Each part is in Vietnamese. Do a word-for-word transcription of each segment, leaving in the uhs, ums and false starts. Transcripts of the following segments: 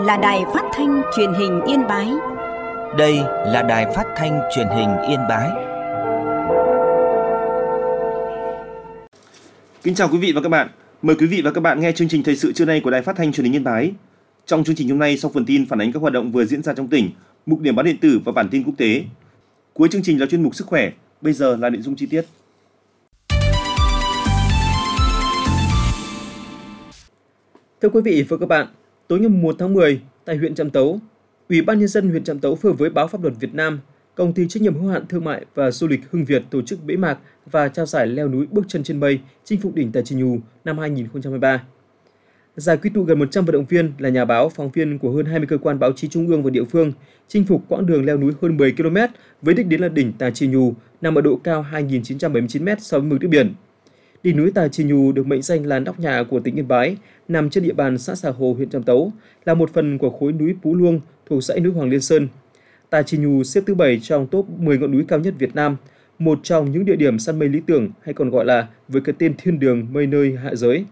là Đài Phát thanh Truyền hình Yên Bái. Đây là Đài Phát thanh Truyền hình Yên Bái. Kính chào quý vị và các bạn. Mời quý vị và các bạn nghe chương trình thời sự trưa nay của Đài Phát thanh Truyền hình Yên Bái. Trong chương trình hôm nay, sau phần tin phản ánh các hoạt động vừa diễn ra trong tỉnh, mục điểm báo điện tử và bản tin quốc tế. Cuối chương trình là chuyên mục sức khỏe. Bây giờ là nội dung chi tiết. Thưa quý vị và các bạn, tối ngày mùng một tháng mười, tại huyện Trạm Tấu, Ủy ban Nhân dân huyện Trạm Tấu phối hợp với Báo Pháp luật Việt Nam, Công ty trách nhiệm hữu hạn thương mại và du lịch Hưng Việt tổ chức bế mạc và trao giải leo núi bước chân trên mây chinh phục đỉnh Tà Chì Nhù năm hai nghìn không trăm hai mươi ba. Giải quy tụ gần một trăm vận động viên là nhà báo, phóng viên của hơn hai mươi cơ quan báo chí trung ương và địa phương, chinh phục quãng đường leo núi hơn mười ki lô mét với đích đến là đỉnh Tà Chì Nhù nằm ở độ cao hai nghìn chín trăm bảy mươi chín mét so với mực nước biển. Đỉnh núi Tà Chì Nhù được mệnh danh là nóc nhà của tỉnh Yên Bái, nằm trên địa bàn xã Xà Hồ, huyện Trạm Tấu, là một phần của khối núi Pú Luông thuộc dãy núi Hoàng Liên Sơn. Tà Chì Nhù xếp thứ bảy trong top mười ngọn núi cao nhất Việt Nam, một trong những địa điểm săn mây lý tưởng hay còn gọi là với cái tên thiên đường mây nơi hạ giới.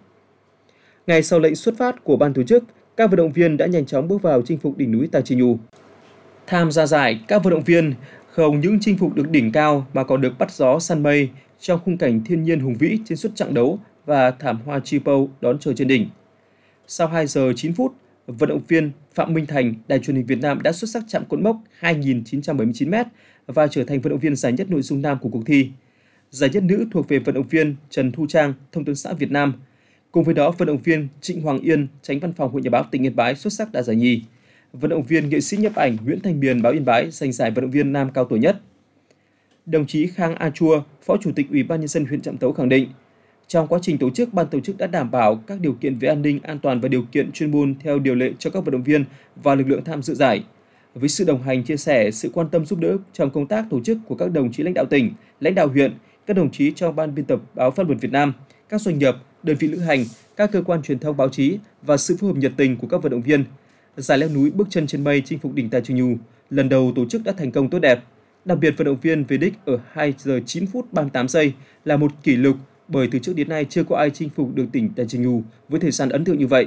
Ngày sau lệnh xuất phát của ban tổ chức, các vận động viên đã nhanh chóng bước vào chinh phục đỉnh núi Tà Chì Nhù. Tham gia giải, các vận động viên không những chinh phục được đỉnh cao mà còn được bắt gió săn mây trong khung cảnh thiên nhiên hùng vĩ trên suốt chặng đấu và thảm hoa chi pâu đón chờ trên đỉnh. Sau hai giờ chín phút, vận động viên Phạm Minh Thành, Đài Truyền hình Việt Nam đã xuất sắc chạm cột mốc hai nghìn chín trăm bảy mươi chín mét và trở thành vận động viên giải nhất nội dung nam của cuộc thi. Giải nhất nữ thuộc về vận động viên Trần Thu Trang, Thông tấn xã Việt Nam. Cùng với đó, vận động viên Trịnh Hoàng Yên, Chánh Văn phòng Hội Nhà báo tỉnh Yên Bái xuất sắc đạt giải nhì. Vận động viên nghệ sĩ nhiếp ảnh Nguyễn Thanh Miền, báo Yên Bái giành giải vận động viên nam cao tuổi nhất. Đồng chí Khang A Chua, Phó Chủ tịch Ủy ban Nhân dân huyện Trạm Tấu khẳng định, trong quá trình tổ chức, ban tổ chức đã đảm bảo các điều kiện về an ninh, an toàn và điều kiện chuyên môn theo điều lệ cho các vận động viên và lực lượng tham dự giải. Với sự đồng hành, chia sẻ, sự quan tâm giúp đỡ trong công tác tổ chức của các đồng chí lãnh đạo tỉnh, lãnh đạo huyện, các đồng chí trong ban biên tập Báo Pháp luật Việt Nam, các doanh nghiệp, đơn vị lữ hành, các cơ quan truyền thông báo chí và sự phối hợp nhiệt tình của các vận động viên, giải leo núi bước chân trên mây chinh phục đỉnh Tà Chì Nhù lần đầu tổ chức đã thành công tốt đẹp. Đặc biệt, vận động viên về đích ở hai giờ chín phút ba mươi tám giây là một kỷ lục bởi từ trước đến nay chưa có ai chinh phục được đỉnh Tà Chì Nhù với thời gian ấn tượng như vậy.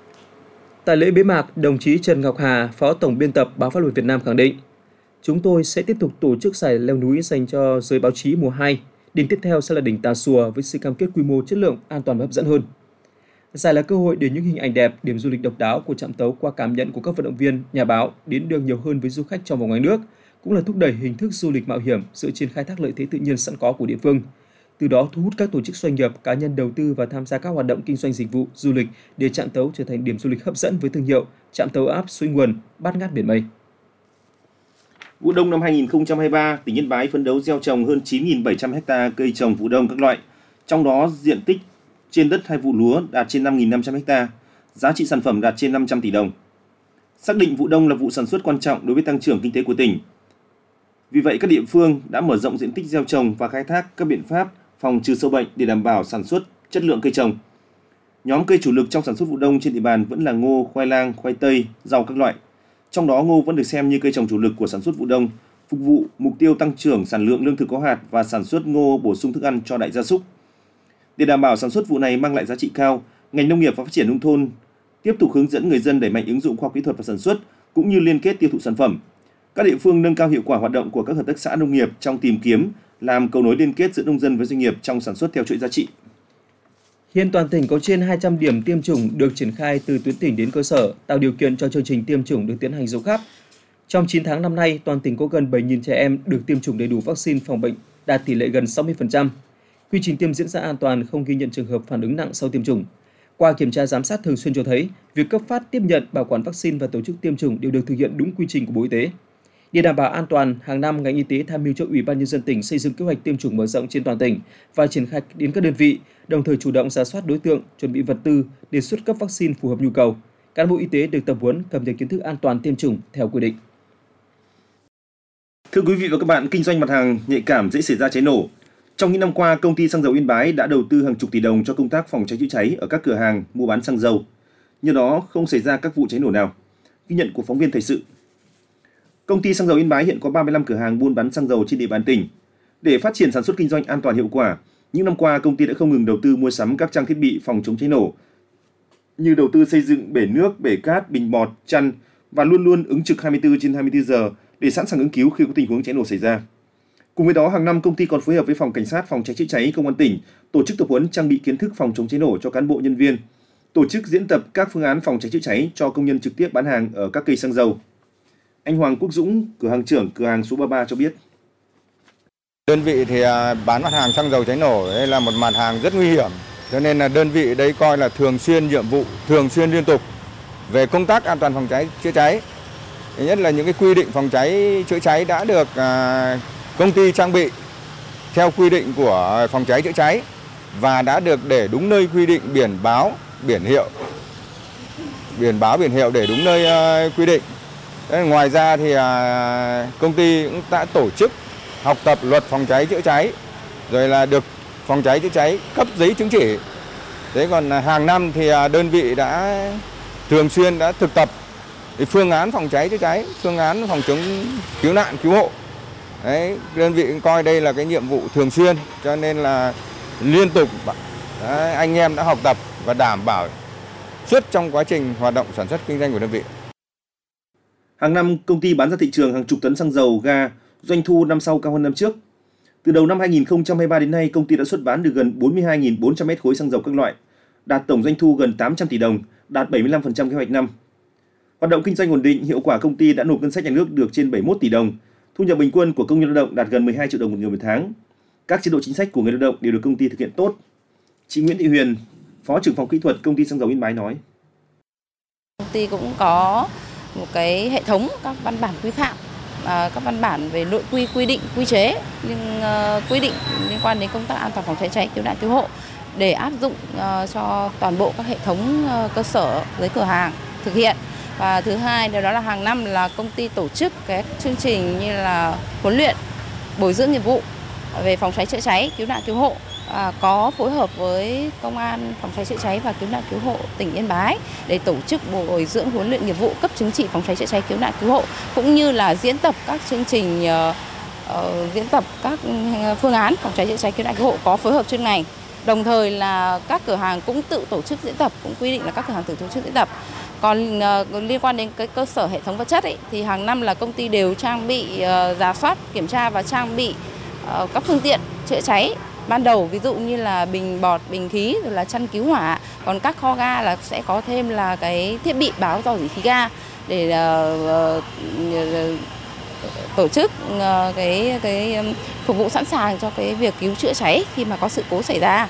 Tại lễ bế mạc, đồng chí Trần Ngọc Hà, Phó Tổng biên tập Báo Pháp luật Việt Nam khẳng định, chúng tôi sẽ tiếp tục tổ chức giải leo núi dành cho giới báo chí mùa hai. Đỉnh tiếp theo sẽ là đỉnh Tà Xùa với sự cam kết quy mô, chất lượng, an toàn và hấp dẫn hơn. Giải là cơ hội để những hình ảnh đẹp, điểm du lịch độc đáo của Trạm Tấu qua cảm nhận của các vận động viên, nhà báo đến được nhiều hơn với du khách trong và ngoài nước, cũng là thúc đẩy hình thức du lịch mạo hiểm dựa trên khai thác lợi thế tự nhiên sẵn có của địa phương. Từ đó thu hút các tổ chức doanh nghiệp, cá nhân đầu tư và tham gia các hoạt động kinh doanh dịch vụ du lịch để Trạm Tấu trở thành điểm du lịch hấp dẫn với thương hiệu Trạm Tấu áp suối nguồn, bát ngát biển mây. Vụ đông năm hai nghìn không trăm hai mươi ba, tỉnh Yên Bái phấn đấu gieo trồng hơn chín nghìn bảy trăm ha cây trồng vụ đông các loại, trong đó diện tích trên đất hai vụ lúa đạt trên năm nghìn năm trăm ha, giá trị sản phẩm đạt trên năm trăm tỷ đồng. Xác định vụ đông là vụ sản xuất quan trọng đối với tăng trưởng kinh tế của tỉnh. Vì vậy, các địa phương đã mở rộng diện tích gieo trồng và khai thác các biện pháp phòng trừ sâu bệnh để đảm bảo sản xuất chất lượng cây trồng. Nhóm cây chủ lực trong sản xuất vụ đông trên địa bàn vẫn là ngô, khoai lang, khoai tây, rau các loại. Trong đó ngô vẫn được xem như cây trồng chủ lực của sản xuất vụ đông, phục vụ mục tiêu tăng trưởng sản lượng lương thực có hạt và sản xuất ngô bổ sung thức ăn cho đại gia súc. Để đảm bảo sản xuất vụ này mang lại giá trị cao, ngành nông nghiệp và phát triển nông thôn tiếp tục hướng dẫn người dân đẩy mạnh ứng dụng khoa học kỹ thuật và sản xuất cũng như liên kết tiêu thụ sản phẩm. Các địa phương nâng cao hiệu quả hoạt động của các hợp tác xã nông nghiệp trong tìm kiếm, làm cầu nối liên kết giữa nông dân với doanh nghiệp trong sản xuất theo chuỗi giá trị. Hiện toàn tỉnh có trên hai trăm điểm tiêm chủng được triển khai từ tuyến tỉnh đến cơ sở, tạo điều kiện cho chương trình tiêm chủng được tiến hành rộng khắp. Trong chín tháng năm nay, toàn tỉnh có gần bảy nghìn trẻ em được tiêm chủng đầy đủ vaccine phòng bệnh, đạt tỷ lệ gần sáu mươi phần trăm. Quy trình tiêm diễn ra an toàn, không ghi nhận trường hợp phản ứng nặng sau tiêm chủng. Qua kiểm tra giám sát thường xuyên cho thấy, việc cấp phát, tiếp nhận, bảo quản vaccine và tổ chức tiêm chủng đều được thực hiện đúng quy trình của Bộ Y tế. Để đảm bảo an toàn, hàng năm ngành y tế tham mưu cho Ủy ban Nhân dân tỉnh xây dựng kế hoạch tiêm chủng mở rộng trên toàn tỉnh và triển khai đến các đơn vị, đồng thời chủ động rà soát đối tượng, chuẩn bị vật tư, đề xuất cấp vaccine phù hợp nhu cầu. Cán bộ y tế được tập huấn cập nhật kiến thức an toàn tiêm chủng theo quy định. Thưa quý vị và các bạn, kinh doanh mặt hàng nhạy cảm dễ xảy ra cháy nổ. Trong những năm qua, công ty xăng dầu Yên Bái đã đầu tư hàng chục tỷ đồng cho công tác phòng cháy chữa cháy ở các cửa hàng mua bán xăng dầu. Nhờ đó không xảy ra các vụ cháy nổ nào. Ghi nhận của phóng viên thời sự. Công ty xăng dầu Yên Bái hiện có ba mươi lăm cửa hàng buôn bán xăng dầu trên địa bàn tỉnh. Để phát triển sản xuất kinh doanh an toàn hiệu quả, những năm qua công ty đã không ngừng đầu tư mua sắm các trang thiết bị phòng chống cháy nổ, như đầu tư xây dựng bể nước, bể cát, bình bọt, chăn và luôn luôn ứng trực hai mươi tư trên hai mươi tư giờ để sẵn sàng ứng cứu khi có tình huống cháy nổ xảy ra. Cùng với đó, hàng năm công ty còn phối hợp với Phòng Cảnh sát Phòng cháy chữa cháy Công an tỉnh tổ chức tập huấn trang bị kiến thức phòng chống cháy nổ cho cán bộ nhân viên, tổ chức diễn tập các phương án phòng cháy chữa cháy cho công nhân trực tiếp bán hàng ở các cây xăng dầu. Anh Hoàng Quốc Dũng, cửa hàng trưởng cửa hàng số ba mươi ba cho biết. Đơn vị thì bán mặt hàng xăng dầu cháy nổ đây là một mặt hàng rất nguy hiểm, cho nên là đơn vị đây coi là thường xuyên nhiệm vụ, thường xuyên liên tục về công tác an toàn phòng cháy chữa cháy. Thứ nhất là những cái quy định phòng cháy chữa cháy đã được công ty trang bị theo quy định của phòng cháy chữa cháy và đã được để đúng nơi quy định, biển báo, biển hiệu, biển báo biển hiệu để đúng nơi quy định. Ngoài ra thì công ty cũng đã tổ chức học tập luật phòng cháy chữa cháy, rồi là được phòng cháy chữa cháy cấp giấy chứng chỉ. Thế còn hàng năm thì đơn vị đã thường xuyên đã thực tập phương án phòng cháy chữa cháy, phương án phòng chống cứu nạn cứu hộ. Đấy, đơn vị cũng coi đây là cái nhiệm vụ thường xuyên, cho nên là liên tục đấy, anh em đã học tập và đảm bảo suốt trong quá trình hoạt động sản xuất kinh doanh của đơn vị. Hàng năm, công ty bán ra thị trường hàng chục tấn xăng dầu, ga, doanh thu năm sau cao hơn năm trước. Từ đầu năm hai nghìn không trăm hai mươi ba đến nay, công ty đã xuất bán được gần bốn mươi hai nghìn bốn trăm mét khối xăng dầu các loại, đạt tổng doanh thu gần tám trăm tỷ đồng, đạt bảy mươi lăm phần trăm kế hoạch năm. Hoạt động kinh doanh ổn định, hiệu quả công ty đã nộp ngân sách nhà nước được trên bảy mươi mốt tỷ đồng, thu nhập bình quân của công nhân lao động đạt gần mười hai triệu đồng một người một tháng. Các chế độ chính sách của người lao động đều được công ty thực hiện tốt. Chị Nguyễn Thị Huyền, Phó trưởng phòng kỹ thuật công ty xăng dầu Yên Bái nói: Công ty cũng có một cái hệ thống các văn bản quy phạm, các văn bản về nội quy, quy định, quy chế, nhưng quy định liên quan đến công tác an toàn phòng cháy cháy, cứu nạn cứu hộ để áp dụng cho toàn bộ các hệ thống cơ sở dưới cửa hàng thực hiện. Và thứ hai đó là hàng năm là công ty tổ chức các chương trình như là huấn luyện, bồi dưỡng nghiệp vụ về phòng cháy chữa cháy, cứu nạn cứu hộ, à, có phối hợp với Công an phòng cháy chữa cháy và cứu nạn cứu hộ tỉnh Yên Bái để tổ chức bồi dưỡng huấn luyện nghiệp vụ cấp chứng chỉ phòng cháy chữa cháy, cứu nạn cứu hộ, cũng như là diễn tập các chương trình uh, uh, diễn tập các phương án phòng cháy chữa cháy, cứu nạn cứu hộ có phối hợp chuyên ngành. Đồng thời là các cửa hàng cũng tự tổ chức diễn tập, cũng quy định là các cửa hàng tự tổ chức diễn tập. Còn uh, liên quan đến cái cơ sở hệ thống vật chất ấy, thì hàng năm là công ty đều trang bị uh, rà soát, kiểm tra và trang bị uh, các phương tiện chữa cháy ban đầu, ví dụ như là bình bọt, bình khí, rồi là chăn cứu hỏa. Còn các kho ga là sẽ có thêm là cái thiết bị báo rò rỉ khí ga để uh, uh, tổ chức uh, cái cái um, phục vụ sẵn sàng cho cái việc cứu chữa cháy khi mà có sự cố xảy ra.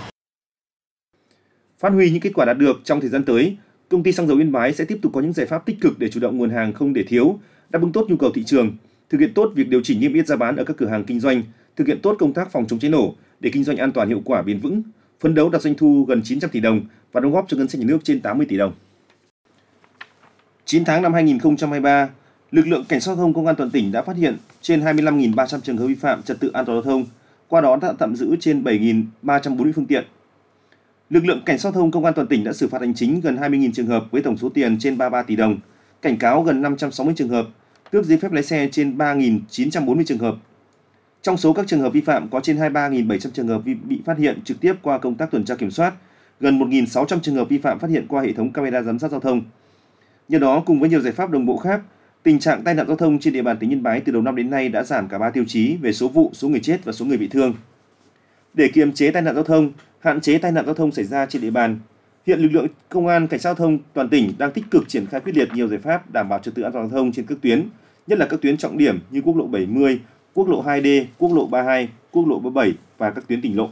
Phát huy những kết quả đạt được trong thời gian tới, công ty xăng dầu Yên Bái sẽ tiếp tục có những giải pháp tích cực để chủ động nguồn hàng không để thiếu, đáp ứng tốt nhu cầu thị trường, thực hiện tốt việc điều chỉnh niêm yết giá bán ở các cửa hàng kinh doanh, thực hiện tốt công tác phòng chống cháy nổ để kinh doanh an toàn, hiệu quả, bền vững, phấn đấu đạt doanh thu gần chín trăm tỷ đồng và đóng góp cho ngân sách nhà nước trên tám mươi tỷ đồng. chín tháng năm hai nghìn không trăm hai mươi ba, lực lượng cảnh sát giao thông công an toàn tỉnh đã phát hiện trên hai mươi lăm nghìn ba trăm trường hợp vi phạm trật tự an toàn giao thông, qua đó đã tạm giữ trên bảy nghìn ba trăm bốn mươi phương tiện. Lực lượng cảnh sát giao thông công an toàn tỉnh đã xử phạt hành chính gần hai mươi nghìn trường hợp với tổng số tiền trên ba mươi ba tỷ đồng, cảnh cáo gần năm trăm sáu mươi trường hợp, tước giấy phép lái xe trên ba nghìn chín trăm bốn mươi trường hợp. Trong số các trường hợp vi phạm có trên hai mươi ba nghìn bảy trăm trường hợp bị phát hiện trực tiếp qua công tác tuần tra kiểm soát, gần một nghìn sáu trăm trường hợp vi phạm phát hiện qua hệ thống camera giám sát giao thông. Nhờ đó, cùng với nhiều giải pháp đồng bộ khác, tình trạng tai nạn giao thông trên địa bàn tỉnh Yên Bái từ đầu năm đến nay đã giảm cả ba tiêu chí về số vụ, số người chết và số người bị thương. Để kiềm chế tai nạn giao thông, hạn chế tai nạn giao thông xảy ra trên địa bàn, hiện lực lượng công an cảnh sát giao thông toàn tỉnh đang tích cực triển khai quyết liệt nhiều giải pháp đảm bảo trật tự an toàn giao thông trên các tuyến, nhất là các tuyến trọng điểm như quốc lộ bảy mươi, quốc lộ hai D, quốc lộ ba mươi hai, quốc lộ ba mươi bảy và các tuyến tỉnh lộ.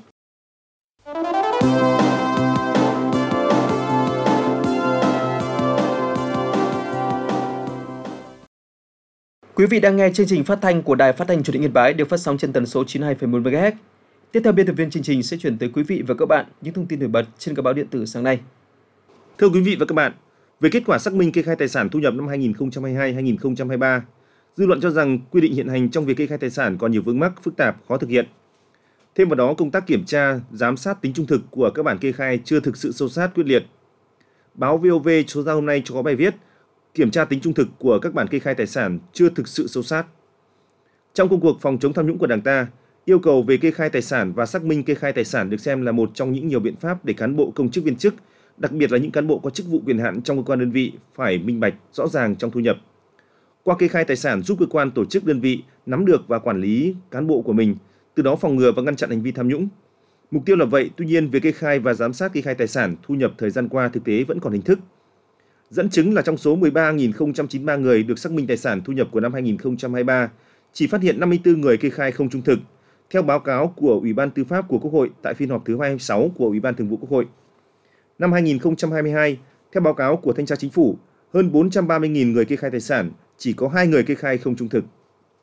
Quý vị đang nghe chương trình phát thanh của Đài Phát thanh Truyền hình Yên Bái được phát sóng trên tần số chín mươi hai phẩy một mê ga héc. Tiếp theo, biên tập viên chương trình sẽ chuyển tới quý vị và các bạn những thông tin nổi bật trên các báo điện tử sáng nay. Thưa quý vị và các bạn, về kết quả xác minh kê khai tài sản thu nhập năm hai nghìn không trăm hai mươi hai hai nghìn không trăm hai mươi ba, dư luận cho rằng quy định hiện hành trong việc kê khai tài sản còn nhiều vướng mắc, phức tạp, khó thực hiện. Thêm vào đó, công tác kiểm tra, giám sát tính trung thực của các bản kê khai chưa thực sự sâu sát, quyết liệt. Báo vê o vê số ra hôm nay có bài viết kiểm tra tính trung thực của các bản kê khai tài sản chưa thực sự sâu sát. Trong công cuộc phòng chống tham nhũng của Đảng ta, yêu cầu về kê khai tài sản và xác minh kê khai tài sản được xem là một trong những nhiều biện pháp để cán bộ, công chức, viên chức đặc biệt là những cán bộ có chức vụ quyền hạn trong cơ quan đơn vị phải minh bạch, rõ ràng trong thu nhập. Qua kê khai tài sản giúp cơ quan tổ chức đơn vị nắm được và quản lý cán bộ của mình, từ đó phòng ngừa và ngăn chặn hành vi tham nhũng. Mục tiêu là vậy, tuy nhiên việc kê khai và giám sát kê khai tài sản thu nhập thời gian qua thực tế vẫn còn hình thức. Dẫn chứng là trong số mười ba nghìn không trăm chín mươi ba người được xác minh tài sản thu nhập của năm hai nghìn không trăm hai mươi ba, chỉ phát hiện năm mươi tư người kê khai không trung thực, theo báo cáo của Ủy ban Tư pháp của Quốc hội tại phiên họp thứ hai mươi sáu của Ủy ban Thường vụ Quốc hội. Năm hai nghìn không trăm hai mươi hai, theo báo cáo của Thanh tra Chính phủ, hơn bốn trăm ba mươi nghìn người kê khai tài sản, chỉ có hai người kê khai không trung thực.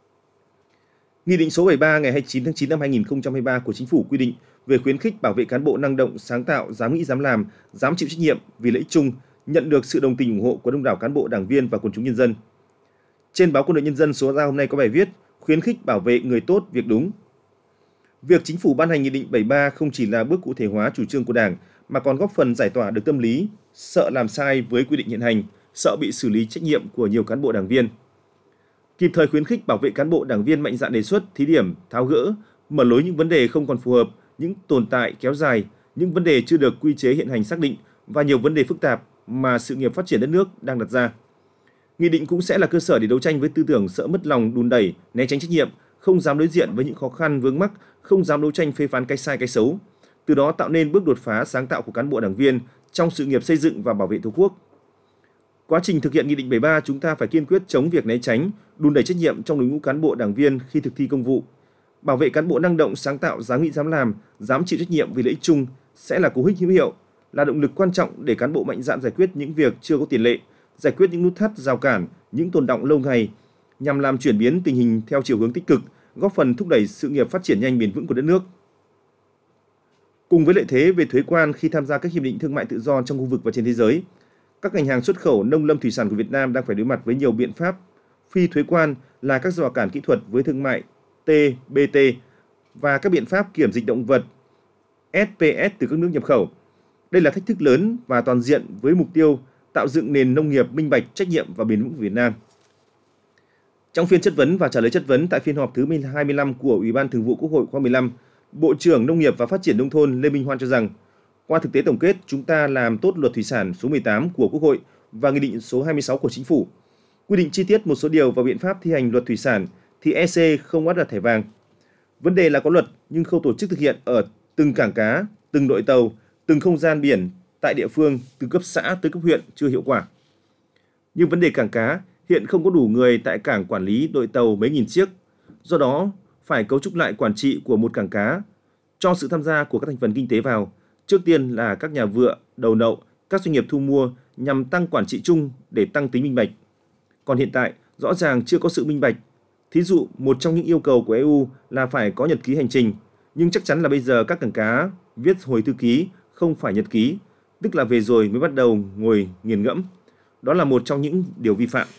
Nghị định số bảy mươi ba ngày hai mươi chín tháng chín năm hai nghìn không trăm hai mươi ba của Chính phủ quy định về khuyến khích bảo vệ cán bộ năng động, sáng tạo, dám nghĩ dám làm, dám chịu trách nhiệm vì lợi ích chung, nhận được sự đồng tình ủng hộ của đông đảo cán bộ, đảng viên và quần chúng nhân dân. Trên báo Quân đội Nhân dân số ra hôm nay có bài viết khuyến khích bảo vệ người tốt, việc đúng. Việc Chính phủ ban hành Nghị định bảy mươi ba không chỉ là bước cụ thể hóa chủ trương của Đảng mà còn góp phần giải tỏa được tâm lý sợ làm sai với quy định hiện hành, sợ bị xử lý trách nhiệm của nhiều cán bộ đảng viên. Kịp thời khuyến khích bảo vệ cán bộ đảng viên mạnh dạn đề xuất, thí điểm, tháo gỡ, mở lối những vấn đề không còn phù hợp, những tồn tại kéo dài, những vấn đề chưa được quy chế hiện hành xác định và nhiều vấn đề phức tạp mà sự nghiệp phát triển đất nước đang đặt ra. Nghị định cũng sẽ là cơ sở để đấu tranh với tư tưởng sợ mất lòng, đùn đẩy, né tránh trách nhiệm, không dám đối diện với những khó khăn vướng mắc, không dám đấu tranh phê phán cái sai cái xấu. Từ đó tạo nên bước đột phá sáng tạo của cán bộ đảng viên trong sự nghiệp xây dựng và bảo vệ Tổ quốc. Quá trình thực hiện Nghị định bảy mươi ba, chúng ta phải kiên quyết chống việc né tránh, đùn đẩy trách nhiệm trong đội ngũ cán bộ đảng viên khi thực thi công vụ. Bảo vệ cán bộ năng động, sáng tạo, dám nghĩ dám làm, dám chịu trách nhiệm vì lợi ích chung sẽ là cú hích hữu hiệu, là động lực quan trọng để cán bộ mạnh dạn giải quyết những việc chưa có tiền lệ, giải quyết những nút thắt, rào cản, những tồn đọng lâu ngày, nhằm làm chuyển biến tình hình theo chiều hướng tích cực, góp phần thúc đẩy sự nghiệp phát triển nhanh bền vững của đất nước. Cùng với lợi thế về thuế quan khi tham gia các hiệp định thương mại tự do trong khu vực và trên thế giới, các ngành hàng xuất khẩu nông lâm thủy sản của Việt Nam đang phải đối mặt với nhiều biện pháp phi thuế quan là các rào cản kỹ thuật với thương mại T B T và các biện pháp kiểm dịch động vật S P S từ các nước nhập khẩu. Đây là thách thức lớn và toàn diện với mục tiêu tạo dựng nền nông nghiệp minh bạch, trách nhiệm và bền vững của Việt Nam. Trong phiên chất vấn và trả lời chất vấn tại phiên họp thứ hai mươi lăm của Ủy ban Thường vụ Quốc hội khóa mười lăm, Bộ trưởng Nông nghiệp và Phát triển Nông thôn Lê Minh Hoan cho rằng, qua thực tế tổng kết, chúng ta làm tốt Luật Thủy sản số mười tám của Quốc hội và Nghị định số hai mươi sáu của Chính phủ. Quy định chi tiết một số điều và biện pháp thi hành Luật Thủy sản thì e xê không áp đặt thẻ vàng. Vấn đề là có luật nhưng khâu tổ chức thực hiện ở từng cảng cá, từng đội tàu, từng không gian biển tại địa phương từ cấp xã tới cấp huyện chưa hiệu quả. Nhưng vấn đề cảng cá hiện không có đủ người tại cảng quản lý đội tàu mấy nghìn chiếc. Do đó, phải cấu trúc lại quản trị của một cảng cá, cho sự tham gia của các thành phần kinh tế vào. Trước tiên là các nhà vựa, đầu nậu, các doanh nghiệp thu mua nhằm tăng quản trị chung để tăng tính minh bạch. Còn hiện tại, rõ ràng chưa có sự minh bạch. Thí dụ, một trong những yêu cầu của e u là phải có nhật ký hành trình, nhưng chắc chắn là bây giờ các cảng cá viết hồi thư ký, không phải nhật ký, tức là về rồi mới bắt đầu ngồi nghiền ngẫm. Đó là một trong những điều vi phạm.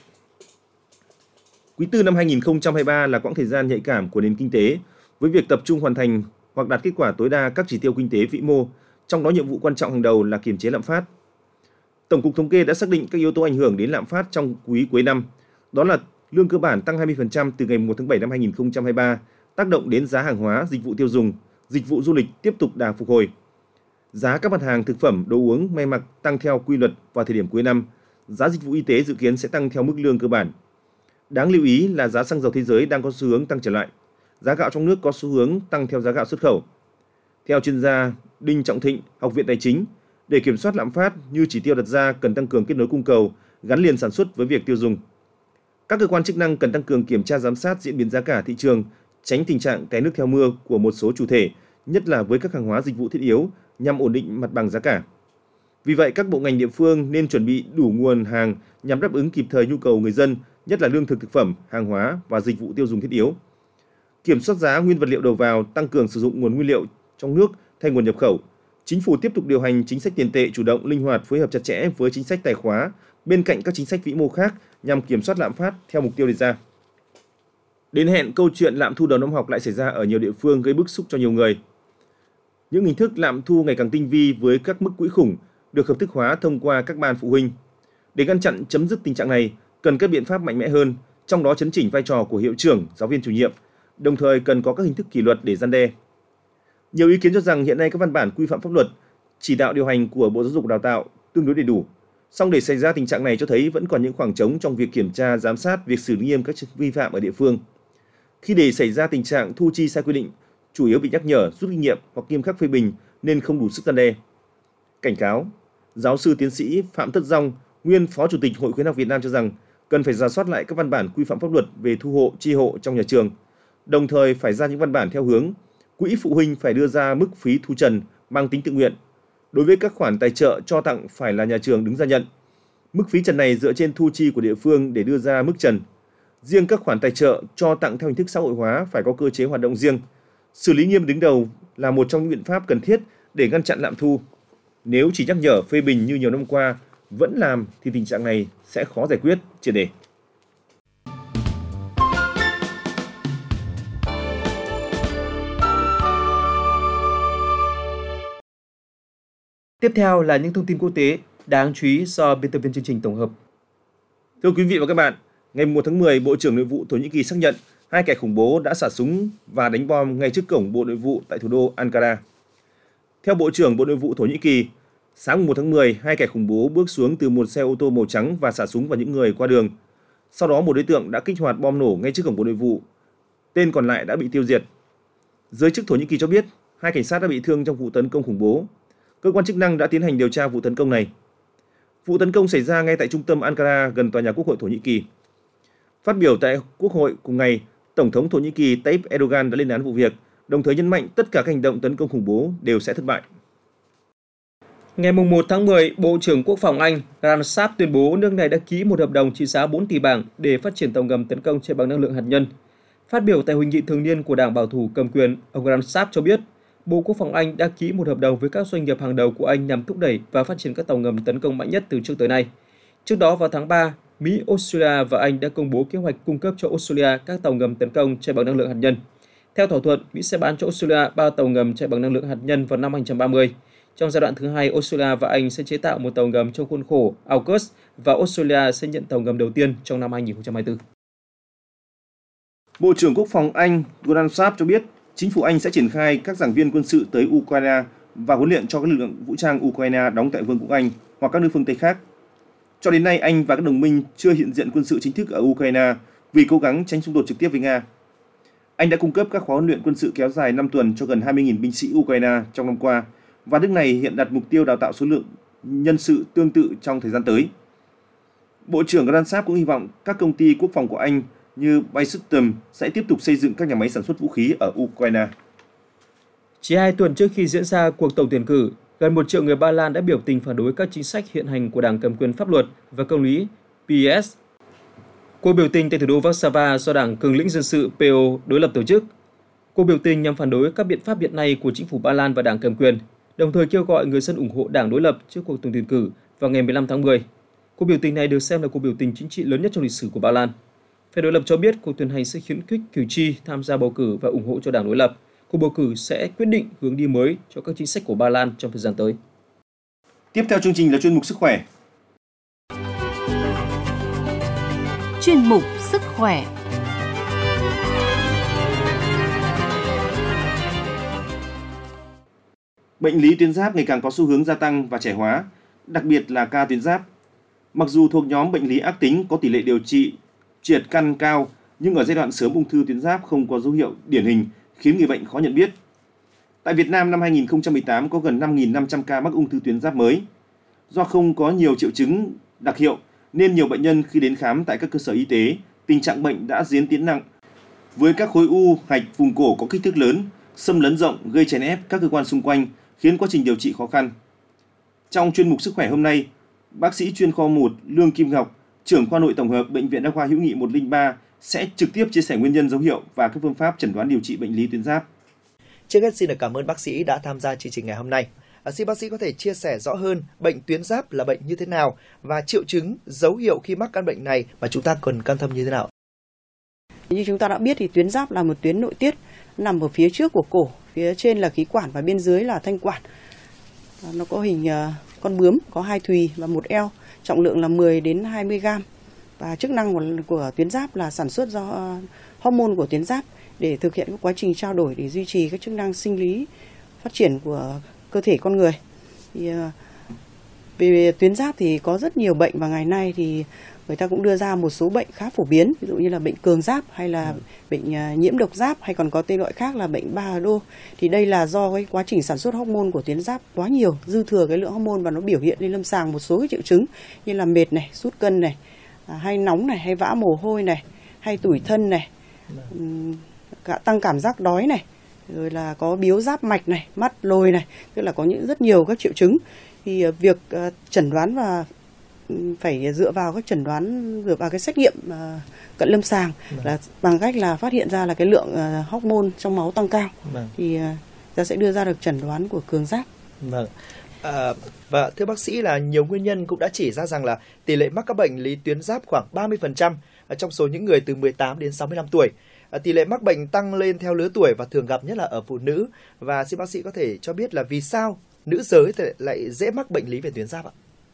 Quý tư năm hai nghìn không trăm hai mươi ba là quãng thời gian nhạy cảm của nền kinh tế, với việc tập trung hoàn thành hoặc đạt kết quả tối đa các chỉ tiêu kinh tế vĩ mô, trong đó nhiệm vụ quan trọng hàng đầu là kiềm chế lạm phát. Tổng cục Thống kê đã xác định các yếu tố ảnh hưởng đến lạm phát trong quý cuối năm, đó là lương cơ bản tăng hai mươi phần trăm từ ngày một tháng bảy năm hai nghìn không trăm hai mươi ba, tác động đến giá hàng hóa, dịch vụ tiêu dùng, dịch vụ du lịch tiếp tục đà phục hồi. Giá các mặt hàng thực phẩm, đồ uống, may mặc tăng theo quy luật vào thời điểm cuối năm, giá dịch vụ y tế dự kiến sẽ tăng theo mức lương cơ bản. Đáng lưu ý là giá xăng dầu thế giới đang có xu hướng tăng trở lại. Giá gạo trong nước có xu hướng tăng theo giá gạo xuất khẩu. Theo chuyên gia Đinh Trọng Thịnh, Học viện Tài chính, để kiểm soát lạm phát như chỉ tiêu đặt ra cần tăng cường kết nối cung cầu, gắn liền sản xuất với việc tiêu dùng. Các cơ quan chức năng cần tăng cường kiểm tra giám sát diễn biến giá cả thị trường, tránh tình trạng té nước theo mưa của một số chủ thể, nhất là với các hàng hóa dịch vụ thiết yếu nhằm ổn định mặt bằng giá cả. Vì vậy, các bộ ngành địa phương nên chuẩn bị đủ nguồn hàng nhằm đáp ứng kịp thời nhu cầu người dân, nhất là lương thực thực phẩm, hàng hóa và dịch vụ tiêu dùng thiết yếu. Kiểm soát giá nguyên vật liệu đầu vào, tăng cường sử dụng nguồn nguyên liệu trong nước thay nguồn nhập khẩu. Chính phủ tiếp tục điều hành chính sách tiền tệ chủ động, linh hoạt, phối hợp chặt chẽ với chính sách tài khóa bên cạnh các chính sách vĩ mô khác nhằm kiểm soát lạm phát theo mục tiêu đề ra. Đến hẹn, câu chuyện lạm thu đầu năm học lại xảy ra ở nhiều địa phương gây bức xúc cho nhiều người. Những hình thức lạm thu ngày càng tinh vi với các mức quỹ khủng được hợp thức hóa thông qua các ban phụ huynh. Để ngăn chặn chấm dứt tình trạng này, cần các biện pháp mạnh mẽ hơn, trong đó chấn chỉnh vai trò của hiệu trưởng, giáo viên chủ nhiệm, đồng thời cần có các hình thức kỷ luật để răn đe. Nhiều ý kiến cho rằng hiện nay các văn bản quy phạm pháp luật chỉ đạo điều hành của Bộ Giáo dục Đào tạo tương đối đầy đủ. Song để xảy ra tình trạng này cho thấy vẫn còn những khoảng trống trong việc kiểm tra, giám sát, việc xử lý nghiêm các vi phạm ở địa phương. Khi để xảy ra tình trạng thu chi sai quy định, chủ yếu bị nhắc nhở, rút kinh nghiệm hoặc nghiêm khắc phê bình nên không đủ sức răn đe. Cảnh cáo, giáo sư tiến sĩ Phạm Tất Dong, nguyên Phó Chủ tịch Hội Khuyến học Việt Nam cho rằng cần phải rà soát lại các văn bản quy phạm pháp luật về thu hộ, chi hộ trong nhà trường, đồng thời phải ra những văn bản theo hướng quỹ phụ huynh phải đưa ra mức phí thu trần mang tính tự nguyện. Đối với các khoản tài trợ cho tặng phải là nhà trường đứng ra nhận. Mức phí trần này dựa trên thu chi của địa phương để đưa ra mức trần. Riêng các khoản tài trợ cho tặng theo hình thức xã hội hóa phải có cơ chế hoạt động riêng. Xử lý nghiêm đứng đầu là một trong những biện pháp cần thiết để ngăn chặn lạm thu. Nếu chỉ nhắc nhở phê bình như nhiều năm qua vẫn làm thì tình trạng này sẽ khó giải quyết triệt để. Tiếp theo là những thông tin quốc tế đáng chú ý do biên tập viên chương trình tổng hợp. Thưa quý vị và các bạn, ngày mùng một tháng mười, Bộ trưởng Nội vụ Thổ Nhĩ Kỳ xác nhận hai kẻ khủng bố đã xả súng và đánh bom ngay trước cổng Bộ Nội vụ tại thủ đô Ankara. Theo Bộ trưởng Bộ Nội vụ Thổ Nhĩ Kỳ, sáng mùng một tháng mười, hai kẻ khủng bố bước xuống từ một xe ô tô màu trắng và xả súng vào những người qua đường. Sau đó một đối tượng đã kích hoạt bom nổ ngay trước cổng Bộ Nội vụ. Tên còn lại đã bị tiêu diệt. Giới chức Thổ Nhĩ Kỳ cho biết hai cảnh sát đã bị thương trong vụ tấn công khủng bố. Cơ quan chức năng đã tiến hành điều tra vụ tấn công này. Vụ tấn công xảy ra ngay tại trung tâm Ankara gần tòa nhà Quốc hội Thổ Nhĩ Kỳ. Phát biểu tại Quốc hội cùng ngày, Tổng thống Thổ Nhĩ Kỳ Tayyip Erdogan đã lên án vụ việc, đồng thời nhấn mạnh tất cả các hành động tấn công khủng bố đều sẽ thất bại. Ngày mùng một tháng mười, Bộ trưởng Quốc phòng Anh Grant Shapps tuyên bố nước này đã ký một hợp đồng trị giá bốn tỷ bảng để phát triển tàu ngầm tấn công chạy bằng năng lượng hạt nhân. Phát biểu tại hội nghị thường niên của Đảng Bảo thủ cầm quyền, ông Grant Shapps cho biết Bộ Quốc phòng Anh đã ký một hợp đồng với các doanh nghiệp hàng đầu của Anh nhằm thúc đẩy và phát triển các tàu ngầm tấn công mạnh nhất từ trước tới nay. Trước đó vào tháng ba, Mỹ, Australia và Anh đã công bố kế hoạch cung cấp cho Australia các tàu ngầm tấn công chạy bằng năng lượng hạt nhân. Theo thỏa thuận, Mỹ sẽ bán cho Australia ba tàu ngầm chạy bằng năng lượng hạt nhân vào năm hai không ba không. Trong giai đoạn thứ hai, Australia và Anh sẽ chế tạo một tàu ngầm trong khuôn khổ AUKUS và Australia sẽ nhận tàu ngầm đầu tiên trong năm hai không hai tư. Bộ trưởng Quốc phòng Anh Grant Shapps cho biết chính phủ Anh sẽ triển khai các giảng viên quân sự tới Ukraine và huấn luyện cho các lực lượng vũ trang Ukraine đóng tại Vương quốc Anh hoặc các nước phương Tây khác. Cho đến nay, Anh và các đồng minh chưa hiện diện quân sự chính thức ở Ukraine vì cố gắng tránh xung đột trực tiếp với Nga. Anh đã cung cấp các khóa huấn luyện quân sự kéo dài năm tuần cho gần hai mươi nghìn binh sĩ Ukraine trong năm qua, và nước này hiện đặt mục tiêu đào tạo số lượng nhân sự tương tự trong thời gian tới. Bộ trưởng Grant Shapps cũng hy vọng các công ty quốc phòng của Anh như Bay System sẽ tiếp tục xây dựng các nhà máy sản xuất vũ khí ở Ukraine. Chỉ hai tuần trước khi diễn ra cuộc tổng tuyển cử, gần một triệu người Ba Lan đã biểu tình phản đối các chính sách hiện hành của Đảng cầm quyền pháp luật và công lý pê ét. Cuộc biểu tình tại thủ đô Warsaw do Đảng Cường lĩnh dân sự pê o đối lập tổ chức. Cuộc biểu tình nhằm phản đối các biện pháp hiện nay của chính phủ Ba Lan và Đảng cầm quyền, đồng thời kêu gọi người dân ủng hộ đảng đối lập trước cuộc tổng tuyển cử vào ngày mười lăm tháng mười. Cuộc biểu tình này được xem là cuộc biểu tình chính trị lớn nhất trong lịch sử của Ba Lan. Phe đối lập cho biết cuộc tuần hành sẽ khuyến khích cử tri tham gia bầu cử và ủng hộ cho đảng đối lập. Cuộc bầu cử sẽ quyết định hướng đi mới cho các chính sách của Ba Lan trong thời gian tới. Tiếp theo chương trình là chuyên mục sức khỏe. Chuyên mục sức khỏe. Bệnh lý tuyến giáp ngày càng có xu hướng gia tăng và trẻ hóa, đặc biệt là ca tuyến giáp. Mặc dù thuộc nhóm bệnh lý ác tính có tỷ lệ điều trị triệt căn cao, nhưng ở giai đoạn sớm ung thư tuyến giáp không có dấu hiệu điển hình, khiến người bệnh khó nhận biết. Tại Việt Nam năm hai không một tám có gần năm nghìn năm trăm ca mắc ung thư tuyến giáp mới. Do không có nhiều triệu chứng đặc hiệu nên nhiều bệnh nhân khi đến khám tại các cơ sở y tế, tình trạng bệnh đã diễn tiến nặng. Với các khối u hạch vùng cổ có kích thước lớn, xâm lấn rộng gây chèn ép các cơ quan xung quanh, khiến quá trình điều trị khó khăn. Trong chuyên mục sức khỏe hôm nay, bác sĩ chuyên khoa một Lương Kim Ngọc, trưởng khoa nội tổng hợp Bệnh viện Đa khoa Hữu nghị một không ba sẽ trực tiếp chia sẻ nguyên nhân, dấu hiệu và các phương pháp chẩn đoán điều trị bệnh lý tuyến giáp. Trước hết xin được cảm ơn bác sĩ đã tham gia chương trình ngày hôm nay. À, xin bác sĩ có thể chia sẻ rõ hơn bệnh tuyến giáp là bệnh như thế nào và triệu chứng, dấu hiệu khi mắc căn bệnh này mà chúng ta cần can tâm như thế nào? Như chúng ta đã biết thì tuyến giáp là một tuyến nội tiết nằm ở phía trước của cổ, phía trên là khí quản và bên dưới là thanh quản. Nó có hình con bướm, có hai thùy và một eo, trọng lượng là mười đến hai mươi gam. Và chức năng của, của tuyến giáp là sản xuất do uh, hormone của tuyến giáp để thực hiện các quá trình trao đổi để duy trì các chức năng sinh lý phát triển của cơ thể con người. Thì về tuyến giáp thì có rất nhiều bệnh và ngày nay thì người ta cũng đưa ra một số bệnh khá phổ biến, ví dụ như là bệnh cường giáp hay là ừ. bệnh nhiễm độc giáp hay còn có tên gọi khác là bệnh Ba Đô. Thì đây là do cái quá trình sản xuất hormone của tuyến giáp quá nhiều, dư thừa cái lượng hormone và nó biểu hiện lên lâm sàng một số cái triệu chứng như là mệt này, sút cân này, hay nóng này, hay vã mồ hôi này, hay tủi thân này, cả tăng cảm giác đói này, rồi là có biếu giáp mạch này, mắt lồi này, tức là có những rất nhiều các triệu chứng. Thì việc uh, chẩn đoán và phải dựa vào các chẩn đoán, dựa vào cái xét nghiệm uh, cận lâm sàng vâng. là bằng cách là phát hiện ra là cái lượng uh, hormone trong máu tăng cao vâng. thì uh, ta sẽ đưa ra được chẩn đoán của cường giáp. Vâng. À, và thưa bác sĩ là nhiều nguyên nhân cũng đã chỉ ra rằng là tỷ lệ mắc các bệnh lý tuyến giáp khoảng ba mươi phần trăm trong số những người từ mười tám đến sáu mươi lăm tuổi. À, tỷ lệ mắc bệnh tăng lên theo lứa tuổi và thường gặp nhất là ở phụ nữ. Và xin bác sĩ có thể cho biết là vì sao nữ giới lại dễ mắc bệnh lý về tuyến giáp ạ?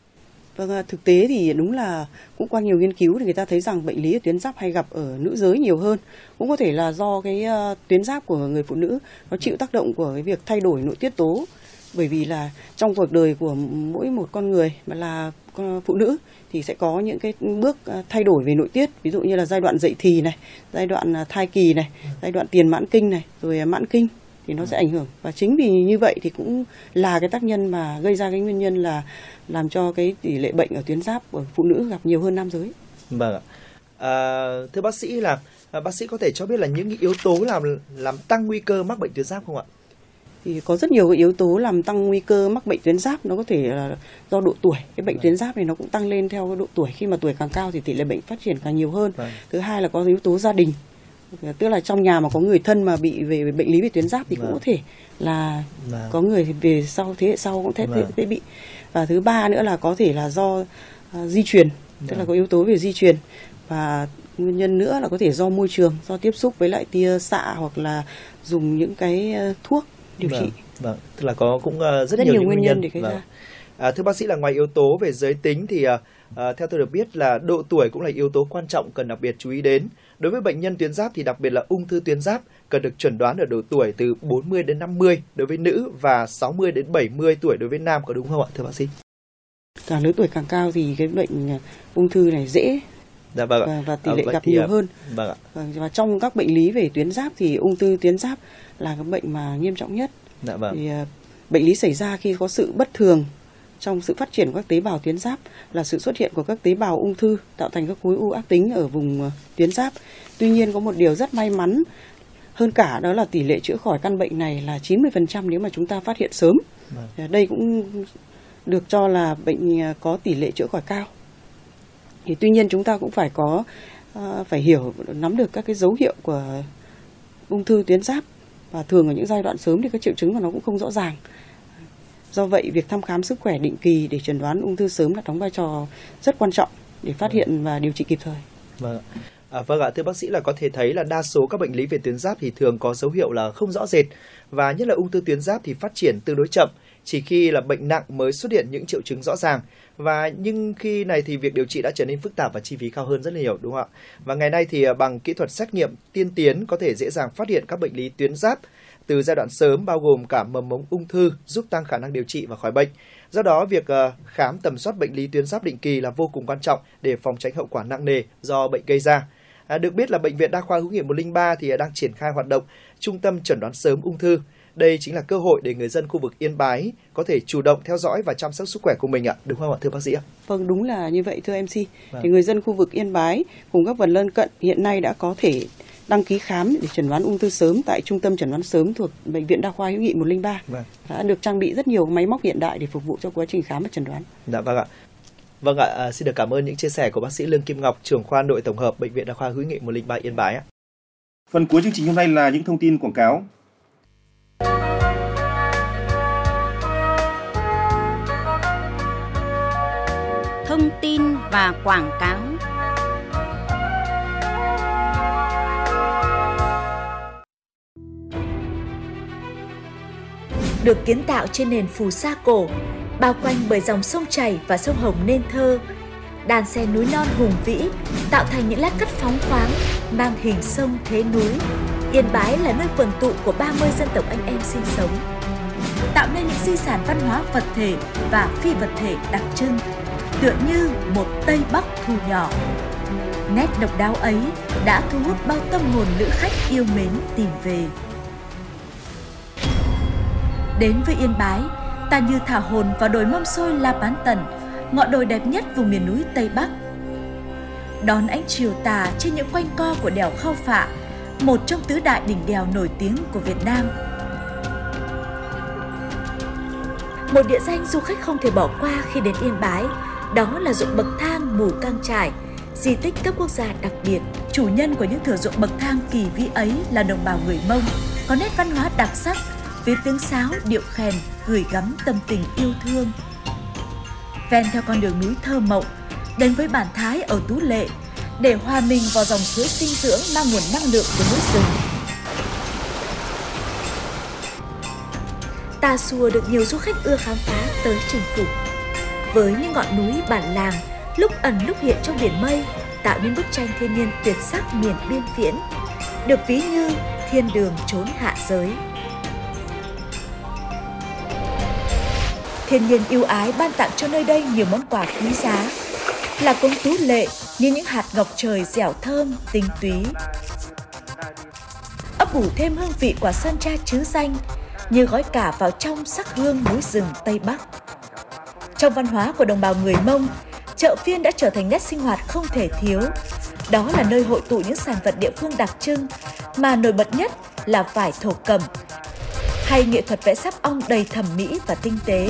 Vâng, thực tế thì đúng là cũng qua nhiều nghiên cứu thì người ta thấy rằng bệnh lý ở tuyến giáp hay gặp ở nữ giới nhiều hơn. Cũng có thể là do cái uh, tuyến giáp của người phụ nữ nó chịu tác động của cái việc thay đổi nội tiết tố. Bởi vì là trong cuộc đời của mỗi một con người mà là phụ nữ thì sẽ có những cái bước thay đổi về nội tiết, ví dụ như là giai đoạn dậy thì này, giai đoạn thai kỳ này, giai đoạn tiền mãn kinh này, rồi mãn kinh thì nó sẽ ảnh hưởng. Và chính vì như vậy thì cũng là cái tác nhân mà gây ra cái nguyên nhân là làm cho cái tỷ lệ bệnh ở tuyến giáp của phụ nữ gặp nhiều hơn nam giới. Vâng ạ. À, thưa bác sĩ là bác sĩ có thể cho biết là những yếu tố làm làm tăng nguy cơ mắc bệnh tuyến giáp không ạ? Thì có rất nhiều cái yếu tố làm tăng nguy cơ mắc bệnh tuyến giáp, nó có thể là do độ tuổi. Cái bệnh tuyến giáp này nó cũng tăng lên theo độ tuổi, khi mà tuổi càng cao thì tỷ lệ bệnh phát triển càng nhiều hơn. Vâng. Thứ hai là có yếu tố gia đình, tức là trong nhà mà có người thân mà bị về bệnh lý về tuyến giáp thì vâng. cũng có thể là vâng. có người về sau, thế hệ sau cũng thể vâng. bị. Và thứ ba nữa là có thể là do uh, di truyền, vâng. tức là có yếu tố về di truyền. Và nguyên nhân nữa là có thể do môi trường, do tiếp xúc với lại tia xạ hoặc là dùng những cái uh, thuốc điều vâng, trị. Vâng, tức là có cũng uh, rất, rất nhiều, nhiều những nguyên nhân để gây vâng. ra. À, thưa bác sĩ là ngoài yếu tố về giới tính thì uh, uh, theo tôi được biết là độ tuổi cũng là yếu tố quan trọng cần đặc biệt chú ý đến. Đối với bệnh nhân tuyến giáp thì đặc biệt là ung thư tuyến giáp cần được chẩn đoán ở độ tuổi từ bốn mươi đến năm mươi đối với nữ và sáu mươi đến bảy mươi tuổi đối với nam, có đúng không ạ thưa bác sĩ? Càng lứa tuổi càng cao thì cái bệnh ung thư này dễ Dạ, vâng và, và tỷ à, lệ gặp nhiều à, hơn. Vâng ạ. Và trong các bệnh lý về tuyến giáp thì ung thư tuyến giáp là cái bệnh mà nghiêm trọng nhất. Dạ, vâng. Thì, uh, bệnh lý xảy ra khi có sự bất thường trong sự phát triển của các tế bào tuyến giáp là sự xuất hiện của các tế bào ung thư tạo thành các khối u ác tính ở vùng uh, tuyến giáp. Tuy nhiên có một điều rất may mắn hơn cả, đó là tỷ lệ chữa khỏi căn bệnh này là chín mươi phần trăm nếu mà chúng ta phát hiện sớm. Vâng. Đây cũng được cho là bệnh có tỷ lệ chữa khỏi cao. Thì tuy nhiên chúng ta cũng phải có uh, phải hiểu, nắm được các cái dấu hiệu của ung thư tuyến giáp, và thường ở những giai đoạn sớm thì các triệu chứng của nó cũng không rõ ràng. Do vậy việc thăm khám sức khỏe định kỳ để chẩn đoán ung thư sớm là đóng vai trò rất quan trọng để phát hiện và điều trị kịp thời. Vâng. À, vâng ạ, thưa bác sĩ là có thể thấy là đa số các bệnh lý về tuyến giáp thì thường có dấu hiệu là không rõ rệt, và nhất là ung thư tuyến giáp thì phát triển tương đối chậm, chỉ khi là bệnh nặng mới xuất hiện những triệu chứng rõ ràng. Và nhưng khi này thì việc điều trị đã trở nên phức tạp và chi phí cao hơn rất là nhiều, đúng không ạ? Và ngày nay thì bằng kỹ thuật xét nghiệm tiên tiến có thể dễ dàng phát hiện các bệnh lý tuyến giáp từ giai đoạn sớm, bao gồm cả mầm mống ung thư, giúp tăng khả năng điều trị và khỏi bệnh. Do đó, việc khám tầm soát bệnh lý tuyến giáp định kỳ là vô cùng quan trọng để phòng tránh hậu quả nặng nề do bệnh gây ra. À, được biết là Bệnh viện Đa khoa Hữu nghị một không ba thì đang triển khai hoạt động Trung tâm chẩn đoán sớm ung thư. Đây chính là cơ hội để người dân khu vực Yên Bái có thể chủ động theo dõi và chăm sóc sức khỏe của mình ạ, đúng không ạ thưa bác sĩ ạ? Vâng, đúng là như vậy thưa em xê. Vâng. Thì người dân khu vực Yên Bái cùng các vùng lân cận hiện nay đã có thể đăng ký khám để chẩn đoán ung thư sớm tại Trung tâm chẩn đoán sớm thuộc Bệnh viện Đa khoa Hữu nghị một không ba. Vâng. Đã được trang bị rất nhiều máy móc hiện đại để phục vụ cho quá trình khám và chẩn đoán. Dạ vâng ạ. Vâng ạ, à, xin được cảm ơn những chia sẻ của bác sĩ Lương Kim Ngọc, trưởng khoa nội tổng hợp Bệnh viện Đa khoa Hữu nghị một không ba Yên Bái ạ. Phần cuối chương trình hôm nay là những thông tin quảng cáo. Thông tin và quảng cáo. Được kiến tạo trên nền phù sa cổ, bao quanh bởi dòng sông chảy và sông Hồng nên thơ, đàn xe núi non hùng vĩ tạo thành những lát cắt phóng khoáng mang hình sông thế núi. Yên Bái là nơi quần tụ của ba mươi dân tộc anh em sinh sống. tạo nên những di sản văn hóa vật thể và phi vật thể đặc trưng, tựa như một Tây Bắc thu nhỏ. Nét độc đáo ấy đã thu hút bao tâm hồn lữ khách yêu mến tìm về. Đến với Yên Bái, ta như thả hồn vào đồi Mâm Xôi La Bán Tần, ngọn đồi đẹp nhất vùng miền núi Tây Bắc. Đón ánh chiều tà trên những quanh co của đèo Khao Phạ, một trong tứ đại đỉnh đèo nổi tiếng của Việt Nam. Một địa danh du khách không thể bỏ qua khi đến Yên Bái, đó là ruộng bậc thang Mù Cang Chải, di tích cấp quốc gia đặc biệt. Chủ nhân của những thửa ruộng bậc thang kỳ vĩ ấy là đồng bào người Mông, có nét văn hóa đặc sắc, với tiếng sáo, điệu khèn gửi gắm tâm tình yêu thương. Ven theo con đường núi thơ mộng, đến với bản Thái ở Tú Lệ, để hòa mình vào dòng suối sinh dưỡng mang nguồn năng lượng của núi rừng. Tà Xùa được nhiều du khách ưa khám phá tới chinh phục. Với những ngọn núi bản làng, lúc ẩn lúc hiện trong biển mây, tạo nên bức tranh thiên nhiên tuyệt sắc miền biên viễn, được ví như thiên đường chốn hạ giới. Thiên nhiên yêu ái ban tặng cho nơi đây nhiều món quà quý giá, là cống Tú Lệ như những hạt ngọc trời dẻo thơm, tinh túy, ấp ủ thêm hương vị quả sơn tra trứ danh như gói cả vào trong sắc hương núi rừng Tây Bắc. Trong văn hóa của đồng bào người Mông, chợ phiên đã trở thành nét sinh hoạt không thể thiếu. Đó là nơi hội tụ những sản vật địa phương đặc trưng, mà nổi bật nhất là vải thổ cẩm, hay nghệ thuật vẽ sáp ong đầy thẩm mỹ và tinh tế.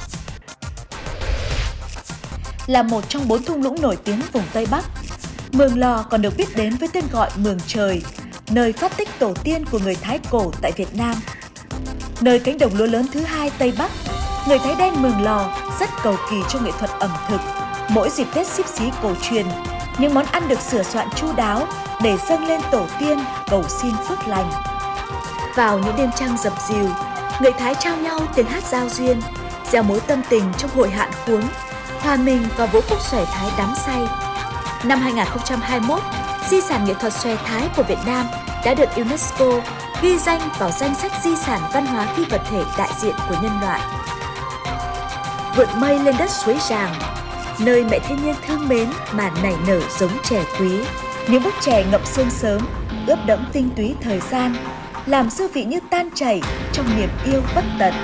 Là một trong bốn thung lũng nổi tiếng vùng Tây Bắc, Mường Lò còn được biết đến với tên gọi Mường Trời, nơi phát tích tổ tiên của người Thái cổ tại Việt Nam. Nơi cánh đồng lúa lớn thứ hai Tây Bắc, người Thái đen Mường Lò rất cầu kỳ trong nghệ thuật ẩm thực. Mỗi dịp Tết Xíp Xí cổ truyền, những món ăn được sửa soạn chu đáo để dâng lên tổ tiên cầu xin phước lành. Vào những đêm trăng dập dìu, người Thái trao nhau tiếng hát giao duyên, gieo mối tâm tình trong hội hạn khuống, hòa mình vào vũ khúc xòe Thái đắm say. Năm hai nghìn không trăm hai mươi mốt, di sản nghệ thuật xòe Thái của Việt Nam đã được UNESCO ghi danh vào danh sách di sản văn hóa phi vật thể đại diện của nhân loại. Vượt mây lên đất suối Ràng, nơi mẹ thiên nhiên thương mến mà nảy nở giống chè quý. Những bức chè ngậm sương sớm, ướp đẫm tinh túy thời gian, làm dư vị như tan chảy trong niềm yêu bất tận.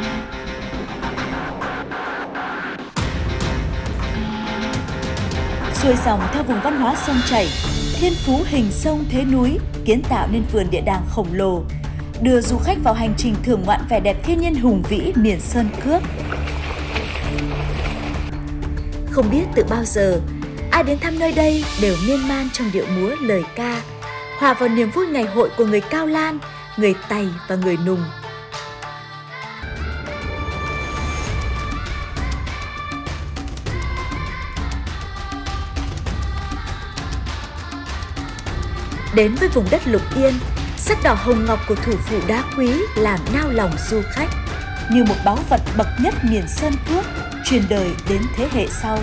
Xuôi dòng theo vùng văn hóa sông chảy, thiên phú hình sông thế núi kiến tạo nên vườn địa đàng khổng lồ, đưa du khách vào hành trình thưởng ngoạn vẻ đẹp thiên nhiên hùng vĩ miền sơn cước. Không biết từ bao giờ, ai đến thăm nơi đây đều miên man trong điệu múa lời ca, hòa vào niềm vui ngày hội của người Cao Lan, người Tày và người Nùng. Đến với vùng đất Lục Yên, sắc đỏ hồng ngọc của thủ phủ đá quý làm nao lòng du khách, như một báu vật bậc nhất miền sơn cước, truyền đời đến thế hệ sau.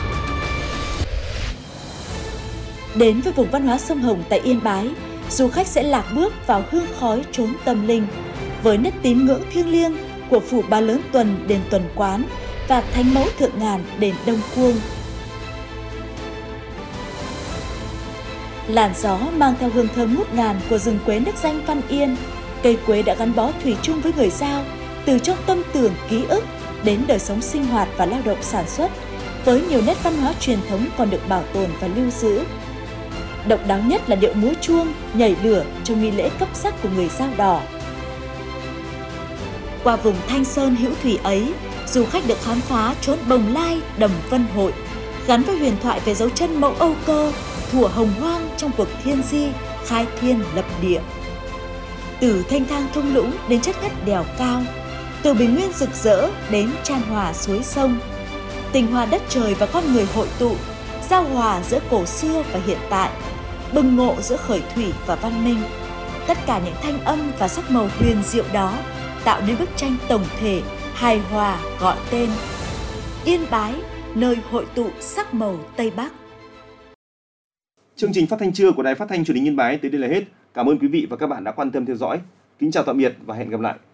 Đến với vùng văn hóa sông Hồng tại Yên Bái, du khách sẽ lạc bước vào hương khói chốn tâm linh, với nét tín ngưỡng thiêng liêng của phủ Ba Lớn Tuần đền Tuần Quán và Thánh Mẫu Thượng Ngàn đền Đông Cuông. Làn gió mang theo hương thơm ngút ngàn của rừng quế nước danh Văn Yên. Cây quế đã gắn bó thủy chung với người Dao, từ trong tâm tưởng ký ức đến đời sống sinh hoạt và lao động sản xuất, với nhiều nét văn hóa truyền thống còn được bảo tồn và lưu giữ. Độc đáo nhất là điệu múa chuông, nhảy lửa trong nghi lễ cấp sắc của người Dao đỏ. Qua vùng Thanh Sơn hữu thủy ấy, du khách được khám phá chốn Bồng Lai, Đầm Vân Hội, gắn với huyền thoại về dấu chân mẫu Âu Cơ, thuở hồng hoang trong cuộc thiên di, khai thiên lập địa. Từ thanh thang thung lũng đến chất ngất đèo cao, từ bình nguyên rực rỡ đến chan hòa suối sông, tình hòa đất trời và con người hội tụ, giao hòa giữa cổ xưa và hiện tại, bừng ngộ giữa khởi thủy và văn minh. Tất cả những thanh âm và sắc màu huyền diệu đó tạo nên bức tranh tổng thể hài hòa gọi tên Yên Bái, nơi hội tụ sắc màu Tây Bắc. Chương trình phát thanh trưa của Đài Phát thanh Truyền hình Yên Bái tới đây là hết. Cảm ơn quý vị và các bạn đã quan tâm theo dõi. Kính chào tạm biệt và hẹn gặp lại.